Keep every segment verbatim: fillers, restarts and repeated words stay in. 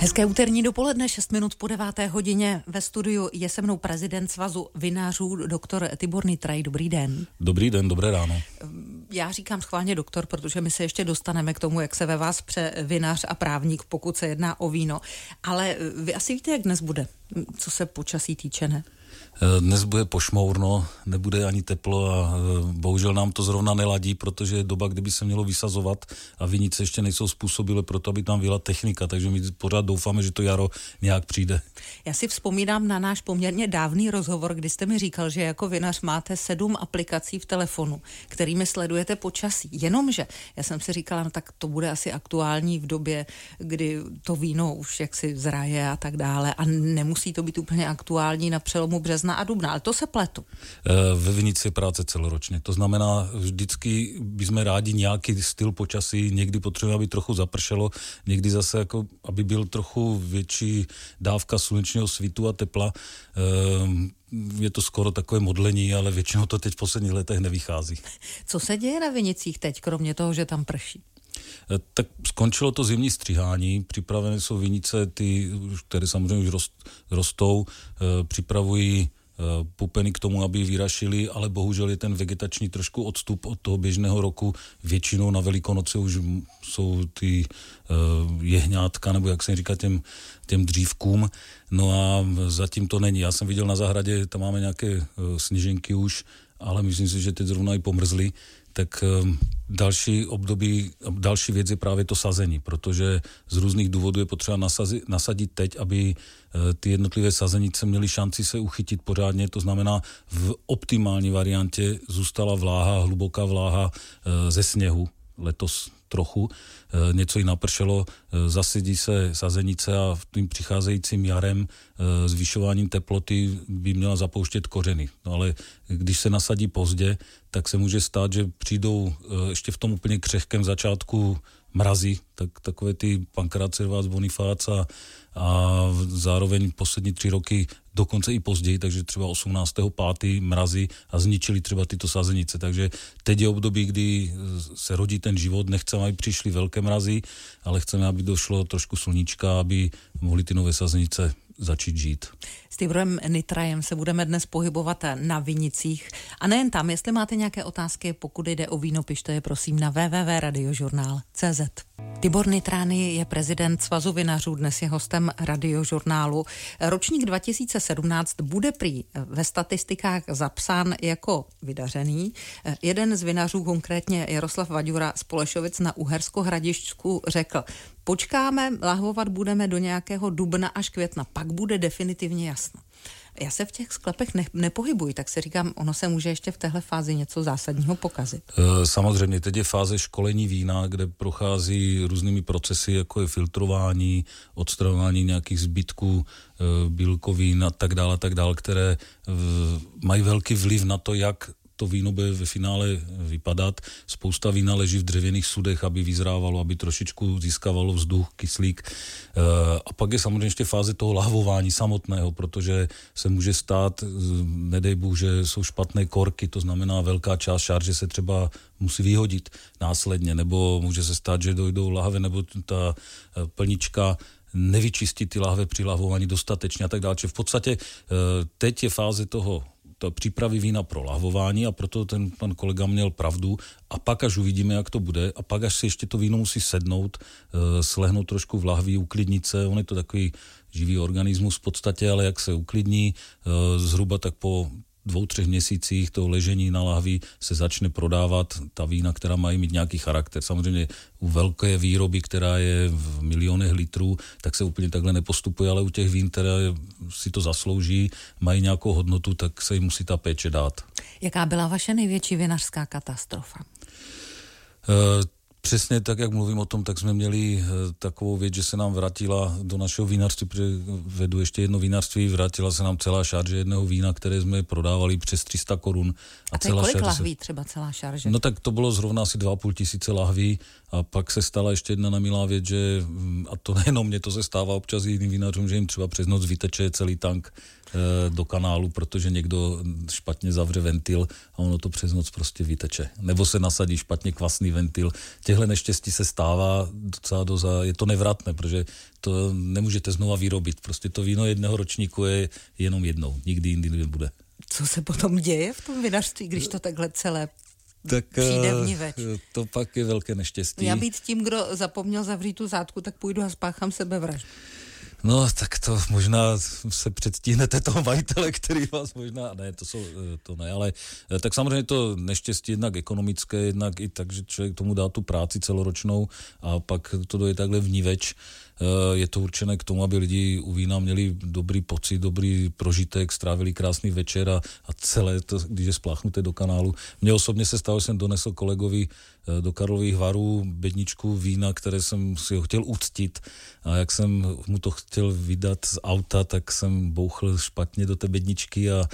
Hezké úterní dopoledne, šest minut po deváté hodině. Ve studiu je se mnou prezident Svazu vinařů, doktor Tibor Nytraj. Dobrý den. Dobrý den, dobré ráno. Já říkám schválně doktor, protože my se ještě dostaneme k tomu, jak se ve vás pře vinař a právník, pokud se jedná o víno. Ale vy asi víte, jak dnes bude, co se počasí týče, ne? Dnes bude pošmourno, nebude ani teplo a bohužel nám to zrovna neladí, protože je doba, kdyby se mělo vysazovat a vinice ještě nejsou způsobilé pro to, aby tam byla technika, takže my pořád doufáme, že to jaro nějak přijde. Já si vzpomínám na náš poměrně dávný rozhovor, kdy jste mi říkal, že jako vinař máte sedm aplikací v telefonu, kterými sledujete počasí. Jenomže já jsem si říkala, no tak to bude asi aktuální v době, kdy to víno už jaksi zraje a tak dále a nemusí to být úplně aktuální na přelomu března a dubna, ale to se pletu. Ve vinici je práce celoročně. To znamená, vždycky bychom rádi nějaký styl počasí, někdy potřebujeme, aby trochu zapršelo, někdy zase, jako, aby byl trochu větší dávka slunečního svitu a tepla. Je to skoro takové modlení, ale většinou to teď v posledních letech nevychází. Co se děje na vinicích teď, kromě toho, že tam prší? Tak skončilo to zimní stříhání, připravené jsou vinice, ty, které samozřejmě už rostou, připravují pupeny k tomu, aby vyrašili, ale bohužel je ten vegetační trošku odstup od toho běžného roku. Většinou na Velikonoce už jsou ty uh, jehňátka, nebo jak se říká těm, těm dřívkům. No a zatím to není. Já jsem viděl na zahradě, tam máme nějaké uh, sněženky už, ale myslím si, že teď zrovna i pomrzly. Tak další období, další věc je právě to sazení, protože z různých důvodů je potřeba nasazi, nasadit teď, aby ty jednotlivé sazenice měly šanci se uchytit pořádně, to znamená v optimální variantě zůstala vláha, hluboká vláha ze sněhu, letos trochu, něco jí napršelo, zasedí se sazenice a v tím přicházejícím jarem zvyšováním teploty by měla zapouštět kořeny. No ale když se nasadí pozdě, tak se může stát, že přijdou ještě v tom úplně křehkém začátku mrazy, tak takové ty Pankrácervác, Bonifác a, a zároveň poslední tři roky dokonce i později, takže třeba osmnáctého pátého mrazy a zničili třeba tyto sazenice. Takže teď je období, kdy se rodí ten život, nechceme, aby přišly velké mrazy, ale chceme, aby došlo trošku sluníčka, aby mohly ty nové sazenice začít žít. S Tiborem Nytrajem se budeme dnes pohybovat na vinicích. A nejen tam, jestli máte nějaké otázky, pokud jde o víno, pište je prosím na w w w tečka radiožurnál tečka c z. Tibor Nytraj je prezident Svazu vinařů, dnes je hostem Radiožurnálu. Ročník dva tisíce sedmnáct bude prý ve statistikách zapsán jako vydařený. Jeden z vinařů, konkrétně Jaroslav Vaďura z Polešovic na Uhersko-Hradišťsku, řekl: počkáme, lahvovat budeme do nějakého dubna až května, pak bude definitivně jasno. Já se v těch sklepech ne, nepohybuji, tak si říkám, ono se může ještě v téhle fázi něco zásadního pokazit. Samozřejmě, teď je fáze školení vína, kde prochází různými procesy, jako je filtrování, odstraňování nějakých zbytků bílkovin a tak dále, tak dále, které mají velký vliv na to, jak to víno bude ve finále vypadat. Spousta vína leží v dřevěných sudech, aby vyzrávalo, aby trošičku získávalo vzduch, kyslík. A pak je samozřejmě ještě fáze toho lahvování samotného, protože se může stát, nedej Bůh, že jsou špatné korky, to znamená velká část šarže se třeba musí vyhodit následně, nebo může se stát, že dojdou lahve, nebo ta plnička nevyčistí ty lahve při lahvování dostatečně a tak dále. V podstatě teď je fáze toho to přípravy vína pro lahvování a proto ten pan kolega měl pravdu a pak až uvidíme, jak to bude a pak až si ještě to víno musí sednout, slehnout trošku v lahví, uklidnit se, on je to takový živý organismus v podstatě, ale jak se uklidní, zhruba tak po dvou, třech měsících toho ležení na lahvi se začne prodávat ta vína, která mají mít nějaký charakter. Samozřejmě u velké výroby, která je v milionech litrů, tak se úplně takhle nepostupuje, ale u těch vín, které si to zaslouží, mají nějakou hodnotu, tak se jim musí ta péče dát. Jaká byla vaše největší vinařská katastrofa? Uh, Přesně tak, jak mluvím o tom, tak jsme měli takovou věc, že se nám vrátila do našeho vinařství, protože vedu ještě jedno vinařství, vrátila se nám celá šarže jedného vína, které jsme prodávali přes tři sta korun. A, a to je kolik lahví se... třeba celá šarže? No tak to bylo zrovna asi dva a půl tisíce lahví a pak se stala ještě jedna nemilá věc, že, a to nejenom mě, to se stává občas jiným vinařům, že jim třeba přes noc vyteče celý tank do kanálu, protože někdo špatně zavře ventil a ono to přes noc prostě vyteče. Nebo se nasadí špatně kvasný ventil. Těch těchto neštěstí se stává docela doza, je to nevratné, protože to nemůžete znova vyrobit. Prostě to víno jedného ročníku je jenom jednou, nikdy jindy nebude. Co se potom děje v tom vinařství, když to takhle celé tak přijde vniveč? To pak je velké neštěstí. Já být tím, kdo zapomněl zavřít tu zátku, tak půjdu a spáchám sebevraždu. No, tak to možná se předstíhnete toho majitele, který vás možná, ne, to, jsou, to ne, ale tak samozřejmě to neštěstí jednak ekonomické, jednak i tak, že člověk tomu dá tu práci celoročnou a pak to dojde takhle vníveč. Je to určené k tomu, aby lidi u vína měli dobrý pocit, dobrý prožitek, strávili krásný večer a, a celé to, když je spláchnuté do kanálu. Mně osobně se stalo, že jsem donesl kolegovi do Karlových Varů bedničku vína, které jsem si ho chtěl uctit a jak jsem mu to chtěl vydat z auta, tak jsem bouchl špatně do té bedničky a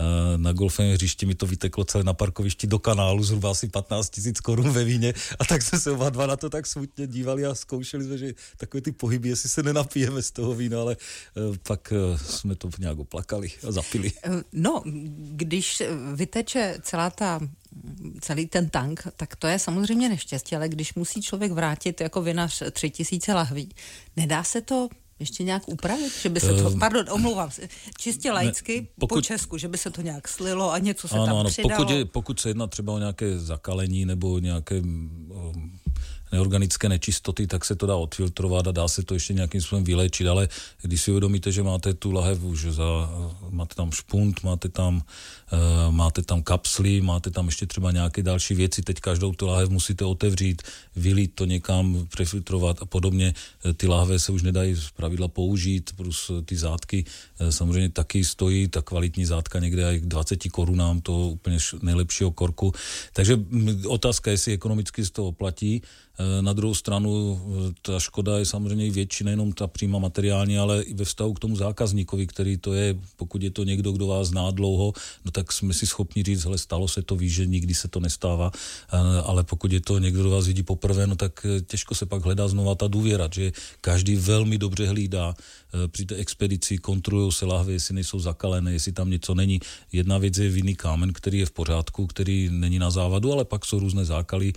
na golfovém hřišti mi to vyteklo celé na parkovišti do kanálu, zhruba asi patnáct tisíc korun ve víně a tak jsme se oba dva na to tak smutně dívali a zkoušeli jsme, že takové ty pohyby, jestli se nenapijeme z toho vína, ale pak jsme to nějak oplakali a zapili. No, když vyteče celá ta celý ten tank, tak to je samozřejmě neštěstí, ale když musí člověk vrátit jako vinař tři tisíce lahví, nedá se to ještě nějak upravit, že by se to, uh, pardon, omlouvám se, čistě laicky, ne, pokud, po česku, že by se to nějak slilo a něco se ano, tam ano, přidalo. Pokud, je, pokud se jedná třeba o nějaké zakalení nebo nějaké um, neorganické nečistoty, tak se to dá odfiltrovat a dá se to ještě nějakým způsobem vyléčit, ale když si uvědomíte, že máte tu lahev už za, máte tam špunt, máte tam, uh, máte tam kapsly, máte tam ještě třeba nějaké další věci, teď každou tu lahev musíte otevřít, vylít to někam, přefiltrovat a podobně. Ty lahve se už nedají zpravidla použít, plus ty zátky samozřejmě taky stojí, ta kvalitní zátka někde aj k dvaceti korunám, to úplně nejlepšího korku. Takže otázka, jestli ekonomicky se to oplatí. Na druhou stranu ta škoda je samozřejmě větší, nejenom ta přímá materiální, ale i ve vztahu k tomu zákazníkovi, který to je, pokud je to někdo, kdo vás zná dlouho, no tak jsme si schopni říct, hele, stalo se to, ví, že nikdy se to nestává, ale pokud je to někdo, kdo vás vidí poprvé, no tak těžko se pak hledá znova ta důvěra, že každý velmi dobře hlídá při té expedici, kontrolují se lahve, jestli nejsou zakalené, jestli tam něco není. Jedna věc je vinný kámen, který je v pořádku, který není na závadu, ale pak jsou různé zákaly,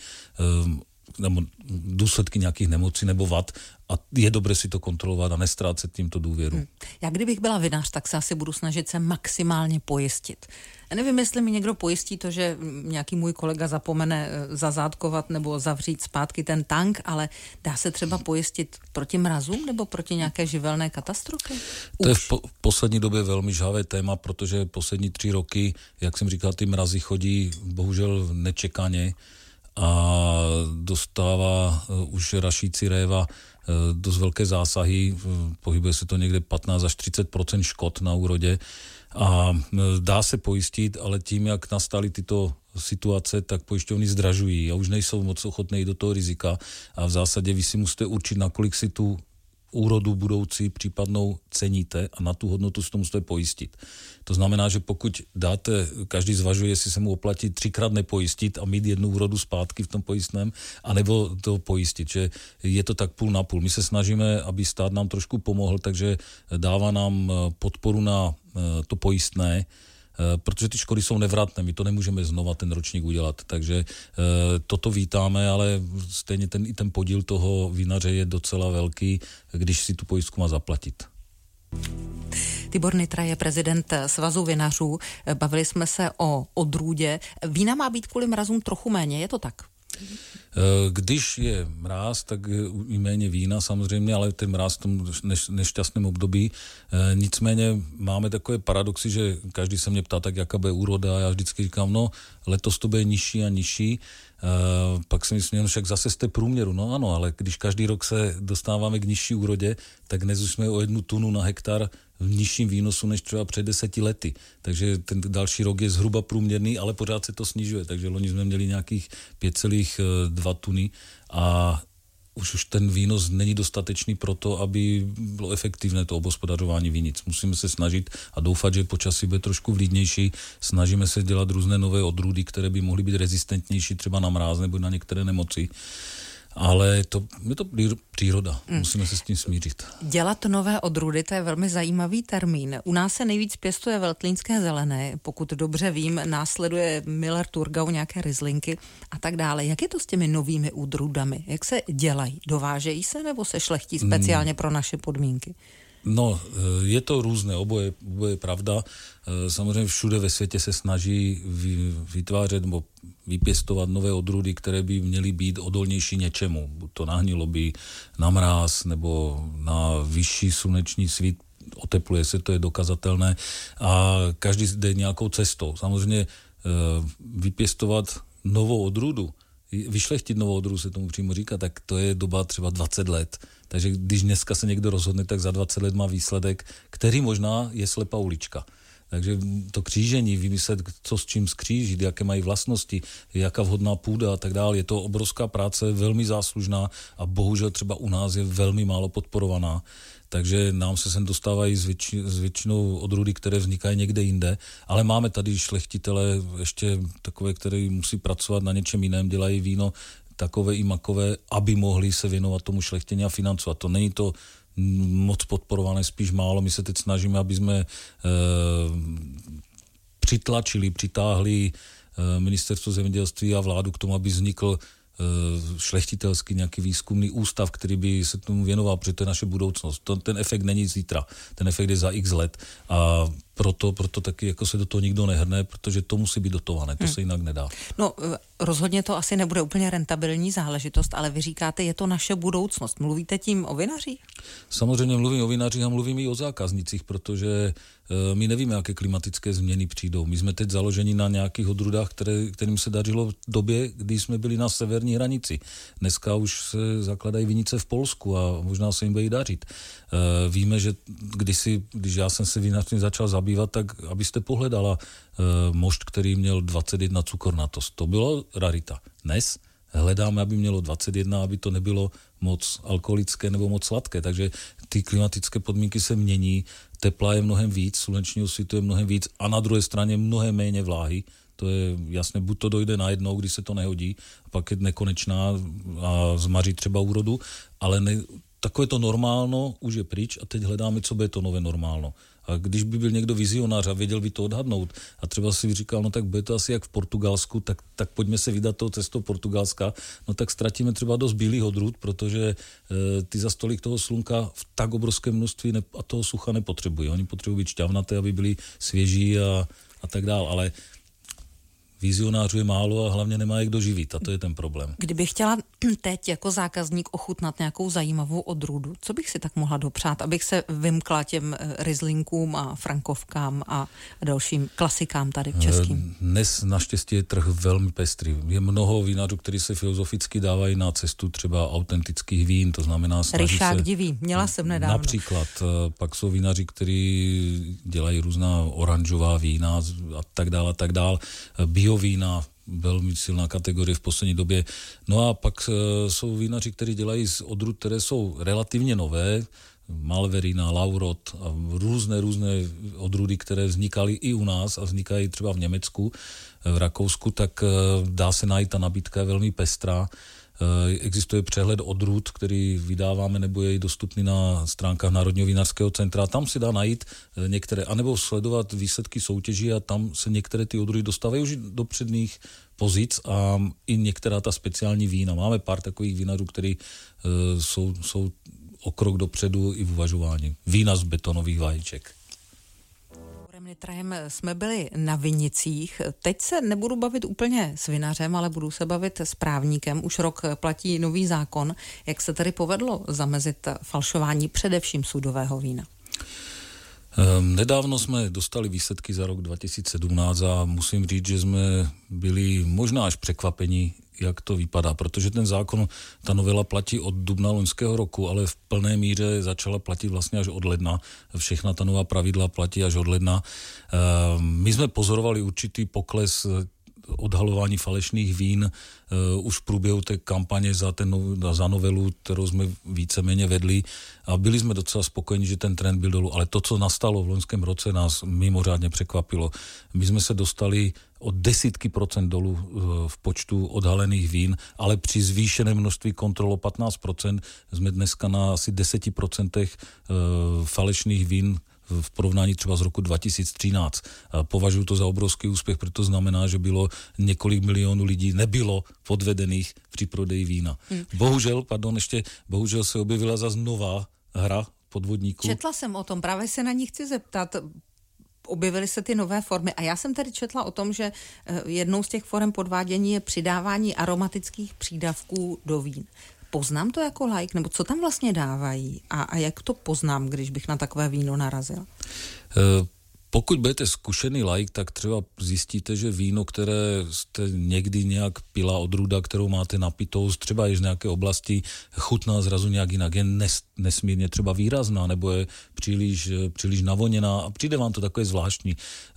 nebo důsledky nějakých nemocí nebo vad a je dobré si to kontrolovat a nestrácet tímto důvěru. Hmm. Já kdybych byla vinař, tak se asi budu snažit se maximálně pojistit. Já nevím, jestli mi někdo pojistí to, že nějaký můj kolega zapomene zazátkovat nebo zavřít zpátky ten tank, ale dá se třeba pojistit proti mrazům nebo proti nějaké živelné katastrofě? To je v po- poslední době velmi žhavé téma, protože poslední tři roky, jak jsem říkal, ty mrazy chodí bohužel nečekaně a dostává už rašící réva dost velké zásahy, pohybuje se to někde patnáct až třicet procent škod na úrodě a dá se pojistit, ale tím, jak nastaly tyto situace, tak pojišťovny zdražují a už nejsou moc ochotné jít do toho rizika a v zásadě vy si musíte určit, nakolik si tu úrodu budoucí případnou ceníte a na tu hodnotu si to musíte pojistit. To znamená, že pokud dáte, každý zvažuje, jestli se mu oplatí třikrát nepojistit a mít jednu úrodu zpátky v tom pojistném, anebo to pojistit, že je to tak půl na půl. My se snažíme, aby stát nám trošku pomohl, takže dává nám podporu na to pojistné, protože ty škody jsou nevratné, my to nemůžeme znova ten ročník udělat, takže e, toto vítáme, ale stejně ten, i ten podíl toho vinaře je docela velký, když si tu pojistku má zaplatit. Tibor Nytra je prezident Svazu vinařů, bavili jsme se o odrůdě. Vína má být kvůli mrazům trochu méně, je to tak? Když je mráz, tak je méně vína samozřejmě, ale ten mráz v tom nešťastném období. Nicméně máme takové paradoxy, že každý se mě ptá, tak jaká bude úroda, a já vždycky říkám, no letos to bude nižší a nižší. Uh, pak si myslím, no však zase jste průměru. No ano, ale když každý rok se dostáváme k nižší úrodě, tak dnes už jsme o jednu tunu na hektar v nižším výnosu než třeba před deseti lety. Takže ten další rok je zhruba průměrný, ale pořád se to snižuje. Takže loni jsme měli nějakých pět celá dva tuny a už, už ten výnos není dostatečný pro to, aby bylo efektivné to obhospodařování vinic. Musíme se snažit a doufat, že počasí bude trošku vlídnější. Snažíme se dělat různé nové odrůdy, které by mohly být rezistentnější třeba na mráz nebo na některé nemoci. Ale to, je to příroda, mm. musíme se s tím smířit. Dělat nové odrůdy, to je velmi zajímavý termín. U nás se nejvíc pěstuje veltlínské zelené, pokud dobře vím, následuje Miller Thurgau, nějaké ryzlinky a tak dále. Jak je to s těmi novými odrůdami? Jak se dělají? Dovážejí se nebo se šlechtí speciálně mm. pro naše podmínky? No, je to různé, oboje, oboje je pravda. Samozřejmě všude ve světě se snaží vytvářet nebo vypěstovat nové odrůdy, které by měly být odolnější něčemu. Buď to na hniloby, na mráz nebo na vyšší sluneční svít. Otepluje se, to je dokazatelné. A každý jde nějakou cestou. Samozřejmě vypěstovat novou odrůdu, vyšlechtit novou odrůdu, se tomu přímo říká, tak to je doba třeba dvacet let. Takže když dneska se někdo rozhodne, tak za dvacet let má výsledek, který možná je slepá ulička. Takže to křížení, vymyslet, co s čím skřížit, jaké mají vlastnosti, jaká vhodná půda a tak dále, je to obrovská práce, velmi záslužná a bohužel třeba u nás je velmi málo podporovaná. Takže nám se sem dostávají s, větši, s většinou odrůdy, které vznikají někde jinde, ale máme tady šlechtitele ještě takové, které musí pracovat na něčem jiném, dělají víno takové i makové, aby mohli se věnovat tomu šlechtění a financovat. To není to moc podporované, spíš málo. My se teď snažíme, aby jsme e, přitlačili, přitáhli e, ministerstvo zemědělství a vládu k tomu, aby vznikl šlechtitelský nějaký výzkumný ústav, který by se tomu věnoval, protože to je naše budoucnost. To, ten efekt není zítra, ten efekt je za x let a proto, proto taky jako se do toho nikdo nehrne, protože to musí být dotované, to hmm. se jinak nedá. No rozhodně to asi nebude úplně rentabilní záležitost, ale vy říkáte, je to naše budoucnost. Mluvíte tím o vinařích? Samozřejmě mluvím o vinařích a mluvím i o zákaznicích, protože my nevíme, jaké klimatické změny přijdou. My jsme teď založeni na nějakých odrůdách, které, kterým se dařilo v době, kdy jsme byli na severní hranici. Dneska už se zakladají vinice v Polsku a možná se jim bude dařit. Víme, že kdysi, když já jsem se vinařstvím začal zabývat, tak abyste pohledala mošt, který měl dvacet jedna cukornatost. To bylo rarita. Dnes hledáme, aby mělo dvacet jedna, aby to nebylo moc alkoholické nebo moc sladké. Takže ty klimatické podmínky se mění, tepla je mnohem víc, slunečního svitu je mnohem víc a na druhé straně mnohem méně vláhy. To je jasné, buď to dojde najednou, když se to nehodí, a pak je nekonečná a zmaří třeba úrodu, ale ne, takové to normálno už je pryč a teď hledáme, co bude to nové normálno. A když by byl někdo vizionář a věděl by to odhadnout a třeba si říkal, no tak bude to asi jak v Portugalsku, tak, tak pojďme se vydat tou cestou Portugalska, no tak ztratíme třeba dost bílých odrůd, protože e, ty za stolik toho slunka v tak obrovském množství ne, a toho sucha nepotřebují. Oni potřebují být šťavnaté, aby byli svěží a, a tak dál, ale vizionářů je málo a hlavně nemá jak doživit a to je ten problém. Kdybych chtěla teď jako zákazník ochutnat nějakou zajímavou odrůdu, co bych si tak mohla dopřát, abych se vymkla těm Rieslinkům a Frankovkám a dalším klasikám tady českým? Dnes naštěstí je trh velmi pestrý. Je mnoho vinařů, kteří se filozoficky dávají na cestu třeba autentických vín, to znamená snaží Ryšák se... diví, měla jsem nedávno. Například, pak jsou vinaři, kteří dělají různá oranžová vína a tak dále, a tak dále. Biovína, velmi silná kategorie v poslední době. No a pak e, jsou vinaři, kteří dělají z odrůd, které jsou relativně nové, Malverina, Laurot a různé, různé odrůdy, které vznikaly i u nás a vznikají třeba v Německu, v Rakousku, tak e, dá se najít, ta nabídka je velmi pestrá. Existuje přehled odrůd, který vydáváme nebo je dostupný na stránkách Národního vinařského centra. Tam si dá najít některé, anebo sledovat výsledky soutěží a tam se některé ty odrůdy dostávají už do předních pozic a i některá ta speciální vína. Máme pár takových vinařů, který uh, jsou, jsou o krok dopředu i v uvažování. Vína z betonových vajíček. Nitrajem jsme byli na vinicích. Teď se nebudu bavit úplně s vinařem, ale budu se bavit s právníkem. Už rok platí nový zákon. Jak se tedy povedlo zamezit falšování především sudového vína? Nedávno jsme dostali výsledky za rok dva tisíce sedmnáct a musím říct, že jsme byli možná až překvapeni, jak to vypadá, protože ten zákon, ta novela platí od dubna loňského roku, ale v plné míře začala platit vlastně až od ledna. Všechna ta nová pravidla platí až od ledna. My jsme pozorovali určitý pokles odhalování falešných vín už v průběhu té kampaně za, ten, za novelu, kterou jsme víceméně vedli a byli jsme docela spokojeni, že ten trend byl dolů, ale to, co nastalo v loňském roce, nás mimořádně překvapilo. My jsme se dostali o desítky procent dolů v počtu odhalených vín, ale při zvýšeném množství kontrol o patnáct procent jsme dneska na asi deset procent falešných vín v porovnání třeba z roku dva tisíce třináct. Považuji to za obrovský úspěch, protože to znamená, že bylo několik milionů lidí nebylo podvedených při prodeji vína. Hmm. Bohužel, pardon, ještě, bohužel se objevila zase nová hra podvodníků. Četla jsem o tom, právě se na ní chci zeptat. Objevily se ty nové formy a já jsem tady četla o tom, že jednou z těch forem podvádění je přidávání aromatických přídavků do vín. Poznám to jako laik, nebo co tam vlastně dávají a, a jak to poznám, když bych na takové víno narazil? Uh, Pokud budete zkušený laik, tak třeba zjistíte, že víno, které jste někdy nějak pila odrůda, kterou máte napitou, třeba je z nějaké oblasti, chutná zrazu nějak jinak, je nes, nesmírně třeba výrazná, nebo je příliš, příliš navoněná a přijde vám to takové zvláštní.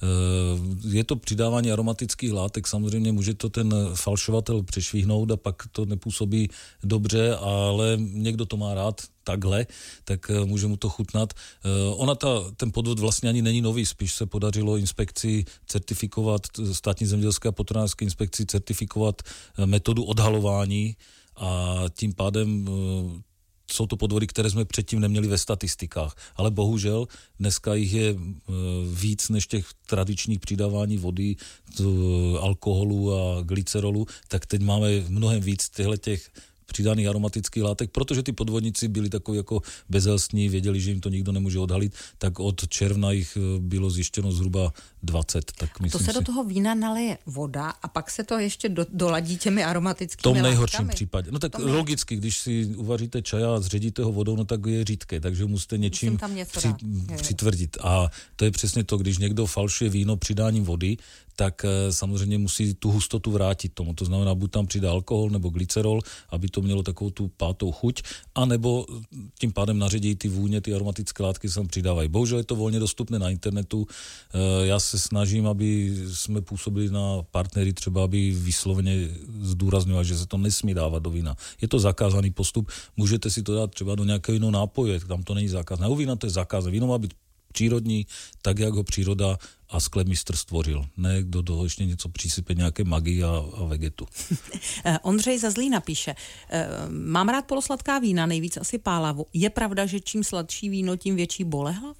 Je to přidávání aromatických látek, samozřejmě může to ten falšovatel přešvihnout a pak to nepůsobí dobře, ale někdo to má rád, takhle, tak může mu to chutnat. Ona ta, ten podvod vlastně ani není nový, spíš se podařilo inspekci certifikovat, státní zemědělské a potravinářské inspekci certifikovat metodu odhalování a tím pádem jsou to podvody, které jsme předtím neměli ve statistikách. Ale bohužel dneska jich je víc než těch tradičních přidávání vody, alkoholu a glycerolu, tak teď máme mnohem víc těchto těch přidaných aromatických látek, protože ty podvodníci byli takový jako bezelstní, věděli, že jim to nikdo nemůže odhalit, tak od června jich bylo zjištěno zhruba dvacet. Tak to se si... do toho vína nalije voda a pak se to ještě do, doladí těmi aromatickými látkami. V tom nejhorším případě. No tak tom logicky, když si uvaříte čaj a zředíte ho vodou, no tak je řídké, takže musíte něčím při, přitvrdit. A to je přesně to, když někdo falšuje víno přidáním vody, tak samozřejmě musí tu hustotu vrátit tomu. To znamená, buď tam přidá alkohol nebo glycerol, aby to mělo takovou tu pátou chuť, anebo tím pádem naředí ty vůně, ty aromatické látky se tam přidávají. Bohužel je to volně dostupné na internetu. Já se snažím, aby jsme působili na partnery, třeba aby vysloveně zdůrazňovali, že se to nesmí dávat do vína. Je to zakázaný postup, můžete si to dát třeba do nějakého jiného nápoje, tam to není zakázané. U vína to je zakázané. Víno má být přírodní, tak jak ho příroda a sklepmistr stvořil. Ne, kdo do ještě něco přisype, nějaké magii a, a vegetu. Ondřej ze Zlína píše, mám rád polosladká vína, nejvíc asi pálavu. Je pravda, že čím sladší víno, tím větší bolehlav?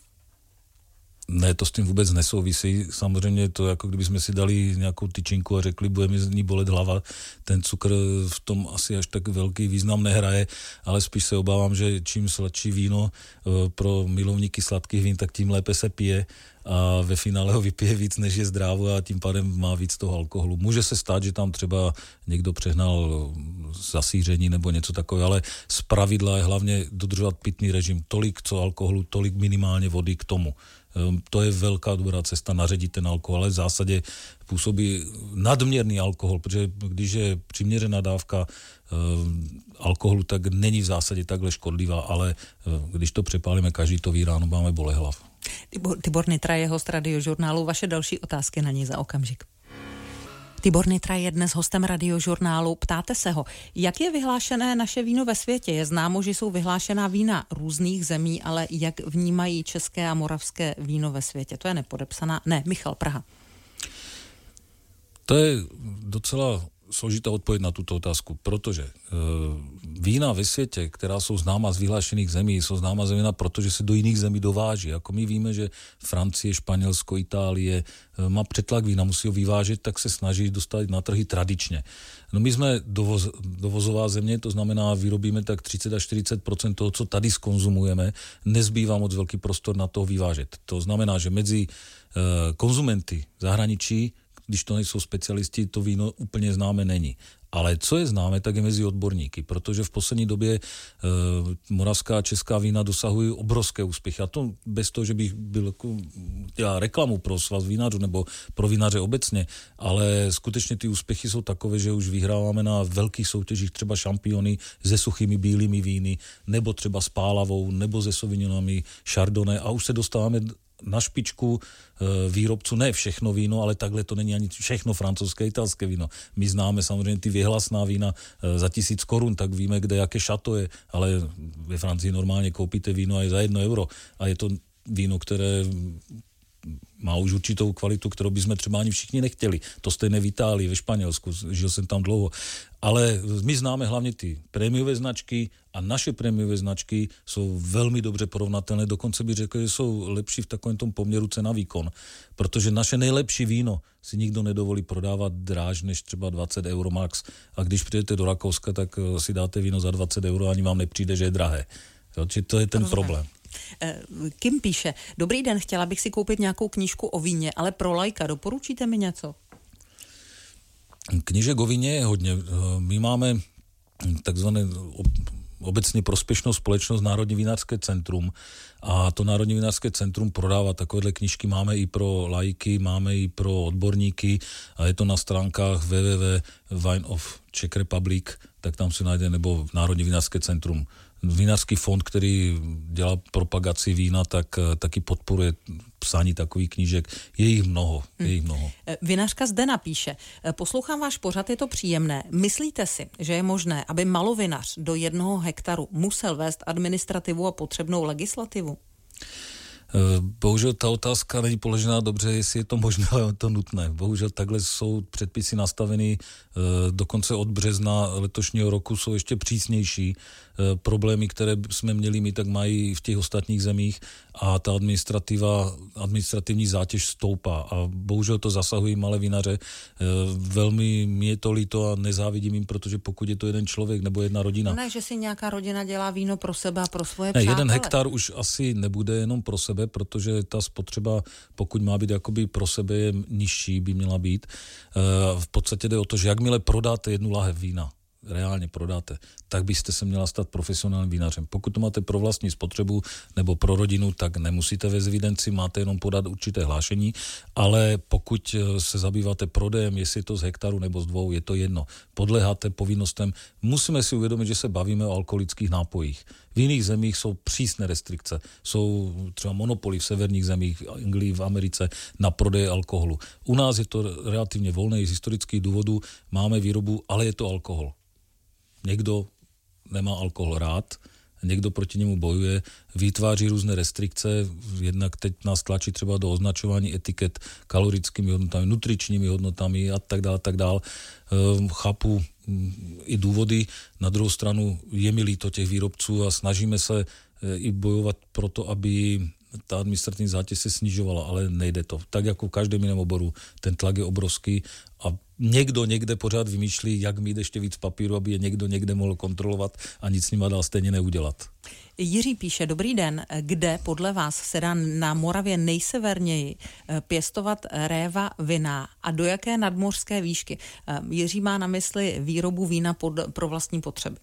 Ne, to s tím vůbec nesouvisí. Samozřejmě to, jako kdybychom si dali nějakou tyčinku a řekli, bude mi z ní bolet hlava. Ten cukr v tom asi až tak velký význam nehraje, ale spíš se obávám, že čím sladší víno pro milovníky sladkých vín, tak tím lépe se pije a ve finále ho vypije víc, než je zdrávo a tím pádem má víc toho alkoholu. Může se stát, že tam třeba někdo přehnal zasíření nebo něco takové, ale zpravidla je hlavně dodržovat pitný režim. Tolik co alkoholu, tolik minimálně vody k tomu. To je velká dobrá cesta naředit ten alkohol, ale v zásadě působí nadměrný alkohol, protože když je přiměřená dávka e, alkoholu, tak není v zásadě takhle škodlivá, ale e, když to přepálíme každý to ví ráno, máme bolehlav. Tibor, Tibor Nytra je host Radiožurnálu, vaše další otázky na něj za okamžik. Tibor Nytra je dnes hostem Radiožurnálu. Ptáte se ho, jak je vyhlášené naše víno ve světě? Je známo, že jsou vyhlášená vína různých zemí, ale jak vnímají české a moravské víno ve světě? To je nepodepsaná. Ne, Michal, Praha. To je docela složitá odpověď na tuto otázku, protože e, vína ve světě, která jsou známa z vyhlášených zemí, jsou známa zejména proto, že se do jiných zemí dováží. Jako my víme, že Francie, Španělsko, Itálie e, má přetlak vína, musí ho vyvážet, tak se snaží dostat na trhy tradičně. No my jsme dovoz, dovozová země, to znamená, vyrobíme tak třicet až čtyřicet procent toho, co tady skonzumujeme, nezbývá moc velký prostor na to vyvážet. To znamená, že mezi e, konzumenty v zahraničí, když to nejsou specialisti, to víno úplně známe není. Ale co je známe, tak je mezi odborníky, protože v poslední době e, moravská a česká vína dosahují obrovské úspěchy. A to bez toho, že bych byl jako, dělal reklamu pro svaz vínařů nebo pro vínaře obecně, ale skutečně ty úspěchy jsou takové, že už vyhráváme na velkých soutěžích třeba šampiony se suchými bílými víny, nebo třeba s pálavou, nebo se sauvignonami Chardonnay a už se dostáváme na špičku výrobců, ne všechno víno, ale takhle to není ani všechno francouzské, italské víno. My známe samozřejmě ty vyhlasná vína za tisíc korun, tak víme, kde jaké šato je, ale ve Francii normálně koupíte víno a je za jedno euro a je to víno, které má už určitou kvalitu, kterou bychom třeba ani všichni nechtěli. To stejné v Itálii, ve Španělsku, žil jsem tam dlouho. Ale my známe hlavně ty prémiové značky a naše prémiové značky jsou velmi dobře porovnatelné, dokonce bych řekl, že jsou lepší v takovém tom poměru cena výkon, protože naše nejlepší víno si nikdo nedovolí prodávat dráž než třeba dvacet euro max. A když přijdete do Rakouska, tak si dáte víno za dvacet euro a ani vám nepřijde, že je drahé. Jo, či to je ten Rozumím. problém. Kim píše, dobrý den, chtěla bych si koupit nějakou knížku o víně, ale pro laika doporučíte mi něco? Knížek o víně je hodně. My máme takzvané obecně prospěšnou společnost Národní vinařské centrum a to Národní vinařské centrum prodává takovéhle knížky, máme i pro laiky, máme i pro odborníky a je to na stránkách w w w tečka Wine of Czech Republic, tak tam se najde, nebo Národní vinařské centrum. Vinařský fond, který dělá propagaci vína, tak taky podporuje psání takových knížek. Je jich mnoho, je jich mnoho. Vinařka Zdena píše, poslouchám váš pořad, je to příjemné. Myslíte si, že je možné, aby malovinař do jednoho hektaru musel vést administrativu a potřebnou legislativu? Bohužel ta otázka není položená dobře, jestli je to možné, ale je to nutné. Bohužel takhle jsou předpisy nastaveny, dokonce od března letošního roku jsou ještě přísnější. Problémy, které jsme měli my, tak mají v těch ostatních zemích a ta administrativa, administrativní zátěž stoupá a bohužel to zasahují malé vinaře. Velmi mi je to líto a nezávidím jim, protože pokud je to jeden člověk nebo jedna rodina. No ne, že si nějaká rodina dělá víno pro sebe a pro svoje ne, přátele. Jeden hektar už asi nebude jenom pro sebe, protože ta spotřeba, pokud má být jakoby pro sebe, je nižší, by měla být. V podstatě jde o to, že jakmile prodáte jednu lahev vína, reálně prodáte, tak byste se měla stát profesionálním vinařem. Pokud to máte pro vlastní spotřebu nebo pro rodinu, tak nemusíte ve evidenci, máte jenom podat určité hlášení, ale pokud se zabýváte prodejem, jestli je to z hektaru nebo z dvou, je to jedno. Podléháte povinnostem. Musíme si uvědomit, že se bavíme o alkoholických nápojích. V jiných zemích jsou přísné restrikce. Jsou třeba monopoly v severních zemích, v Anglii, v Americe na prodej alkoholu. U nás je to relativně volné z historických důvodů. Máme výrobu, ale je to alkohol. Někdo nemá alkohol rád, někdo proti němu bojuje, vytváří různé restrikce, jednak teď nás tlačí třeba do označování etiket kalorickými hodnotami, nutričními hodnotami a tak dále, tak dále. Chápu i důvody, na druhou stranu je mi líto těch výrobců a snažíme se i bojovat pro to, aby ta administrativní zátěž se snižovala, ale nejde to. Tak jako v každém jiném oboru, ten tlak je obrovský a někdo někde pořád vymýšlí, jak mít ještě víc papíru, aby je někdo někde mohl kontrolovat a nic s nima dál stejně neudělat. Jiří píše, dobrý den, kde podle vás se dá na Moravě nejseverněji pěstovat réva vina a do jaké nadmořské výšky? Jiří má na mysli výrobu vína pod, pro vlastní potřeby.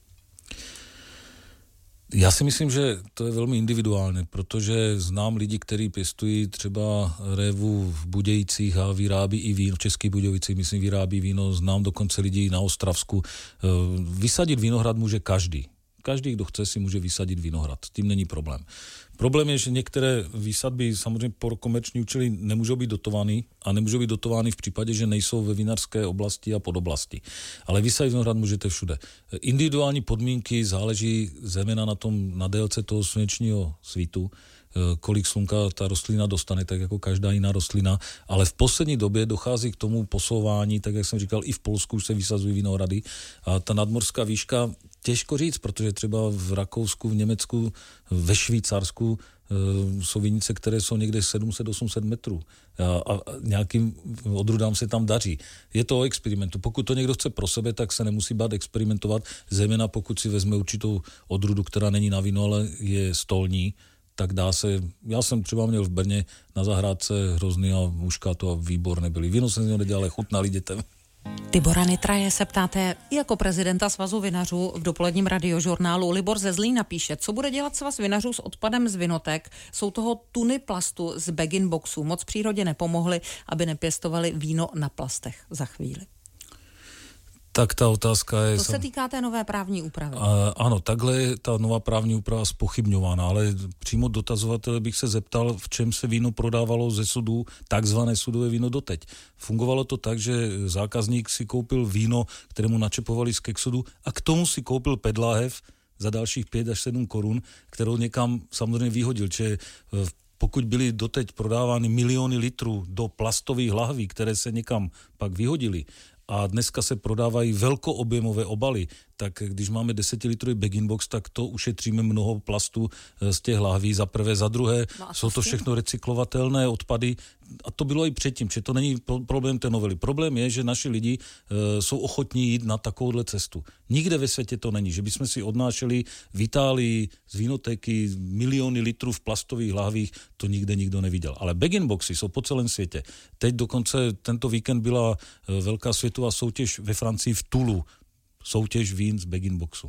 Já si myslím, že to je velmi individuální, protože znám lidi, kteří pěstují třeba révu v Budějcích a vyrábí i víno, v Českých Budějovicích, myslím, vyrábí víno, znám dokonce lidi na Ostravsku. Vysadit vinohrad může každý. Každý, kdo chce, si může vysadit vinohrad. S tím není problém. Problém je, že některé výsadby samozřejmě pro komerční účely nemůžou být dotovány a nemůžou být dotovány v případě, že nejsou ve vinařské oblasti a podoblasti. Ale vysadit vinohrad můžete všude. Individuální podmínky záleží zejména na tom, na délce toho slunečního svítu, kolik slunka ta rostlina dostane, tak jako každá jiná rostlina, ale v poslední době dochází k tomu posouvání, tak jak jsem říkal, i v Polsku už se vysazují vinohrady a ta nadmořská výška těžko říct, protože třeba v Rakousku, v Německu, ve Švýcarsku e, jsou vinice, které jsou někde sedm set až osm set metrů a, a nějakým odrůdám se tam daří. Je to o experimentu. Pokud to někdo chce pro sebe, tak se nemusí bát experimentovat, zejména pokud si vezme určitou odrůdu, která není na víno, ale je stolní, tak dá se, já jsem třeba měl v Brně na zahrádce hrozný a mužka to a výborné byly. Víno jsem z něho nedělal, ale chutnali dětem. Tibora Nitraje se ptáte jako prezidenta Svazu vinařů v dopoledním radiožurnálu. Libor ze Zlína píše, co bude dělat Svaz vinařů s odpadem z vinotek? Jsou toho tuny plastu z bag-in boxů. Moc přírodě nepomohly, aby nepěstovali víno na plastech za chvíli. Tak ta otázka je... To se týká té nové právní úpravy. A, ano, takhle je ta nová právní úprava zpochybňována, ale přímo dotazovatele bych se zeptal, v čem se víno prodávalo ze sudů, takzvané sudové víno doteď. Fungovalo to tak, že zákazník si koupil víno, kterému načepovali z kexudu a k tomu si koupil pedláhev za dalších pět až sedm korun, kterou někam samozřejmě vyhodil. Čiže pokud byly doteď prodávány miliony litrů do plastových lahví, které se někam pak vyhodily, a dneska se prodávají velkoobjemové obaly, tak když máme desetilitrový bag-in-box, tak to ušetříme mnoho plastu z těch lahví za prvé, za druhé. No jsou to všechno recyklovatelné odpady a to bylo i předtím, že to není problém té novely. Problém je, že naši lidi e, jsou ochotní jít na takovouhle cestu. Nikde ve světě to není, že bychom si odnášeli v Itálii z vínotéky miliony litrů v plastových lahvích, to nikde nikdo neviděl. Ale bag-in-boxy jsou po celém světě. Teď dokonce tento víkend byla e, velká světová soutěž ve Francii v Toulu. Soutěž vín z bag-in-boxu.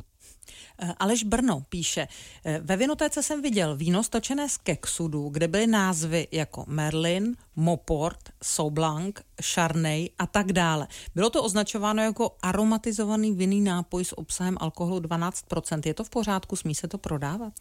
Aleš Brno píše, ve vinotéce jsem viděl víno stočené z kexudu, kde byly názvy jako Merlin, Moport, Sauvignon, Chardonnay a tak dále. Bylo to označováno jako aromatizovaný vinný nápoj s obsahem alkoholu dvanáct procent. Je to v pořádku, smí se to prodávat?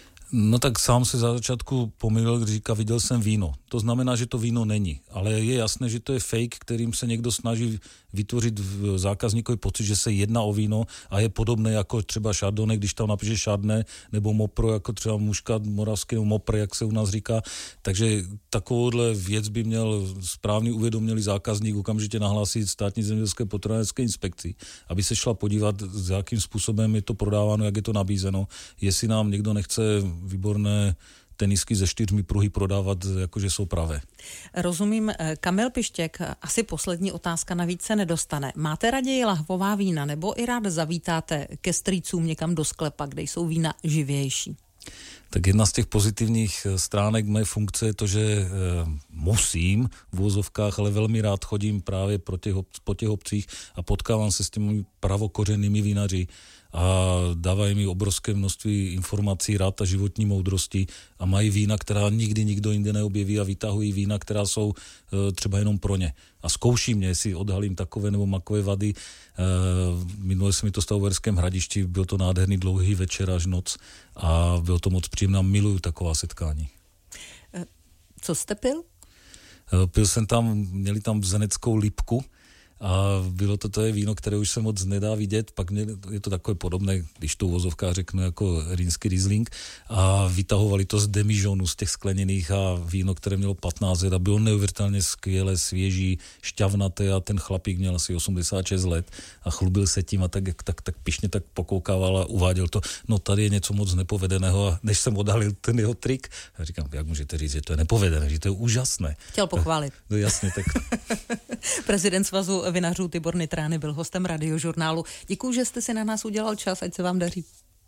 No tak sám se za začátku pomýlil, když říká, viděl jsem víno. To znamená, že to víno není. Ale je jasné, že to je fake, kterým se někdo snaží vytvořit v zákazníkovi pocit, že se jedná o víno a je podobné jako třeba Chardonnay, když tam napíše Chardonnay, nebo Mopro, jako třeba muškat moravský, nebo Mopr, jak se u nás říká. Takže takovouhle věc by měl správně uvědomělý zákazník okamžitě nahlásit státní zemědělské potravinářské inspekci, aby se šla podívat, s jakým způsobem je to prodáváno, jak je to nabízeno, jestli nám někdo nechce výborné tenisky ze čtyřmi pruhy prodávat, jakože jsou pravé. Rozumím. Kamil Pištěk, asi poslední otázka, navíc se nedostane. Máte raději lahvová vína, nebo i rád zavítáte ke strýcům někam do sklepa, kde jsou vína živější? Tak jedna z těch pozitivních stránek mé funkce je to, že e, musím v uvozovkách, ale velmi rád chodím právě po těch, po těch obcích a potkávám se s těmi pravokořennými vinaři a dávají mi obrovské množství informací, rád a životní moudrosti a mají vína, která nikdy nikdo jinde neobjeví a vytahují vína, která jsou e, třeba jenom pro ně. A zkouší mě, jestli odhalím takové nebo makové vady. E, minule se mi to stalo v Uherském Hradišti, byl to nádherný dlouhý večer až noc a bylo to moc příjemné, miluju taková setkání. E, co jste pil? E, pil jsem tam, měli tam vzeneckou lipku, a bylo to to je víno, které už se moc nedá vidět, pak mě, je to takové podobné, když to uvozovka řeknu, jako rýnský Riesling a vytahovali to z demižonu, z těch skleněných a víno, které mělo patnáct let a bylo neuvěřitelně skvělé, svěží, šťavnaté a ten chlapík měl asi osmdesát šest let a chlubil se tím a tak, tak, tak pišně tak pokoukával a uváděl to, no tady je něco moc nepovedeného a než jsem odhalil ten jeho trik, a říkám, jak můžete říct, že to je nepovedené, že to je úžasné. Chtěl pochválit. No jasně, tak. Prezident Svazu vinařů Tibor Nitrány byl hostem Radiožurnálu. Děkuju, že jste si na nás udělal čas, ať se vám daří.